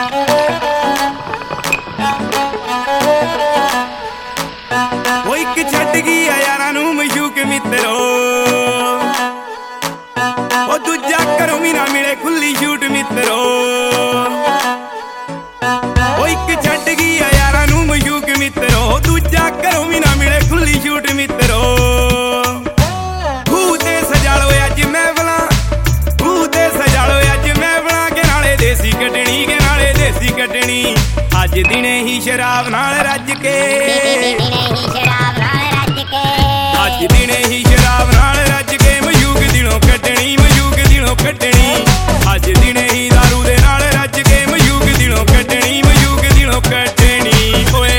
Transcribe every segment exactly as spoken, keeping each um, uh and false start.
ਉਹ ਇੱਕ ਛੱਡ ਗਈ ਆ ਯਾਰਾਂ ਨੂੰ ਮਸ਼ੂਕ ਮਿੱਤਰੋ, ਉਹ ਦੂਜਾ ਘਰੋਂ ਵੀ ਨਾ ਮਿਲੇ ਖੁੱਲੀ ਛੂਟ ਮਿੱਤਰੋ। ਉਹ ਇੱਕ ਛੱਡ ਗਈ ਆ ਯਾਰਾਂ ਨੂੰ ਮਸ਼ੂਕ ਮਿੱਤਰੋ, ਦੂਜਾ ਘਰੋਂ ਵੀ ਨਾ ਮਿਲੇ ਖੁੱਲੀ ਛੂਟ ਮਿੱਤਰੋ। ਖੂਹ ਤੇ ਸਜਾ ਲੋ ਅੱਜ ਮਹਿਫਲਾਂ, ਖੂਹ ਤੇ ਸਜਾ ਲੋ ਅੱਜ ਮਹਿਫਲਾਂ, ਕੇ ਨਾਲੇ ਦੇਸੀ ਕੱਢਣੀ, ਕੇ ਨਾਲੇ ਦੇਸੀ ਕੱਢਣੀ। ਅੱਜ ਦਿਨੇ ਹੀ ਸ਼ਰਾਬ ਨਾਲ ਰੱਜ ਕੇ, ਅੱਜ ਦਿਨੇ ਹੀ ਸ਼ਰਾਬ ਨਾਲ ਰੱਜ ਕੇ, ਮਸ਼ੂਕ ਦਿਲੋਂ ਕੱਢਣੀ, ਮਸ਼ੂਕ ਦਿਲੋਂ ਕੱਢਣੀ। ਅੱਜ ਦਿਨੇ ਹੀ ਦਾਰੂ ਦੇ ਨਾਲ ਰੱਜ ਕੇ, ਮਸ਼ੂਕ ਦਿਲੋਂ ਕੱਢਣੀ, ਮਸ਼ੂਕ ਦਿਲੋਂ ਕੱਢਣੀ ਓਏ।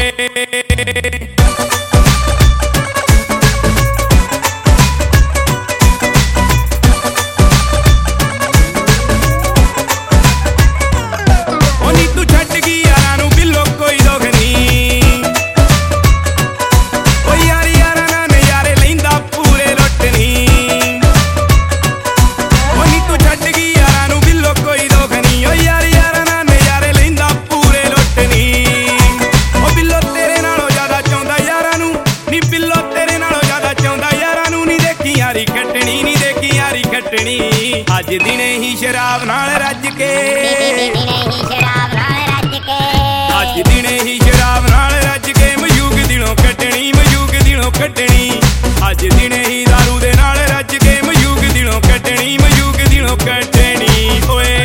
ਅੱਜ ਦਿਨੇ ਹੀ ਸ਼ਰਾਬ ਨਾਲ ਰੱਜ ਕੇ, ਅੱਜ ਦਿਨੇ ਹੀ ਸ਼ਰਾਬ ਨਾਲ ਰੱਜ ਕੇ, ਮਸ਼ੂਕ ਦਿਲੋਂ ਕੱਢਣੀ, ਮਸ਼ੂਕ ਦਿਲੋਂ ਕੱਢਣੀ। ਅੱਜ ਦਿਨੇ ਹੀ ਦਾਰੂ ਦੇ ਨਾਲ ਰੱਜ ਕੇ, ਮਸ਼ੂਕ ਦਿਲੋਂ ਕੱਢਣੀ, ਮਸ਼ੂਕ ਦਿਲੋਂ ਕੱਢਣੀ ਓਏ।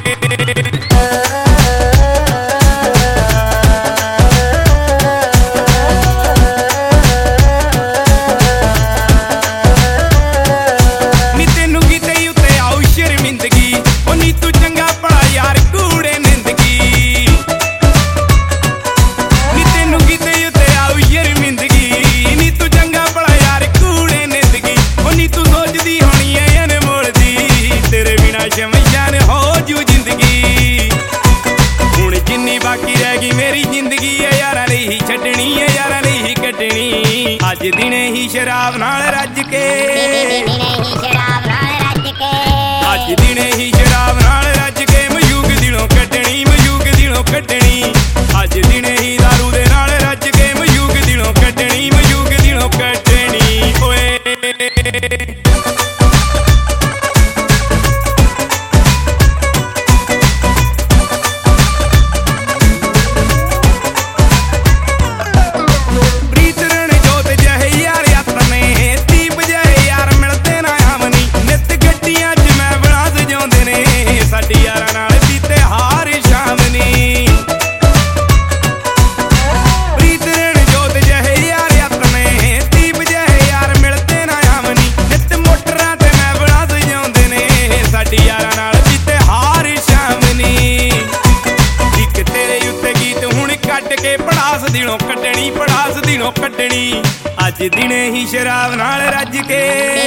ਮੇਰੀ ਜ਼ਿੰਦਗੀ ਏ ਯਾਰਾਂ ਲਈ ਹੀ ਛੱਡਣੀ, ਏ ਯਾਰਾਂ ਲਈ ਹੀ ਕੱਢਣੀ। ਅੱਜ ਦਿਨੇ ਹੀ ਸ਼ਰਾਬ ਨਾਲ ਰੱਜ ਕੇ, ਅੱਜ ਦਿਨੇ ਹੀ ਸ਼ਰਾਬ ਨਾਲ ਰੱਜ ਕੇ, ਮਸ਼ੂਕ ਦਿਲੋਂ ਕੱਢਣੀ, ਮਸ਼ੂਕ ਦਿਲੋਂ ਕੱਢਣੀ। ਅੱਜ ਦਿਨੇ ਹੀ ਦਾਰੂ ਦੇ ਨਾਲ ਰੱਜ ਕੇ, ਮਸ਼ੂਕ ਦਿਲੋਂ ਕੱਢਣੀ, ਮਸ਼ੂਕ ਦਿਲੋਂ ਕੱਢਣੀ ਓਏ। ਪੜਾਸ ਦਿਲੋਂ ਕੱਢਣੀ, ਪੜਾਸ ਦਿਲੋਂ ਕੱਢਣੀ। ਅੱਜ ਦਿਨੇ ਹੀ ਸ਼ਰਾਬ ਨਾਲ ਰੱਜ ਕੇ,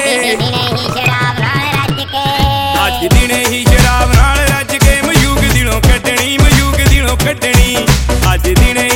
ਅੱਜ ਦਿਨੇ ਹੀ ਸ਼ਰਾਬ ਨਾਲ ਰੱਜ ਕੇ, ਮਸ਼ੂਕ ਦਿਲੋਂ ਕੱਢਣੀ, ਮਸ਼ੂਕ ਦਿਲੋਂ ਕੱਢਣੀ। ਅੱਜ ਦਿਨੇ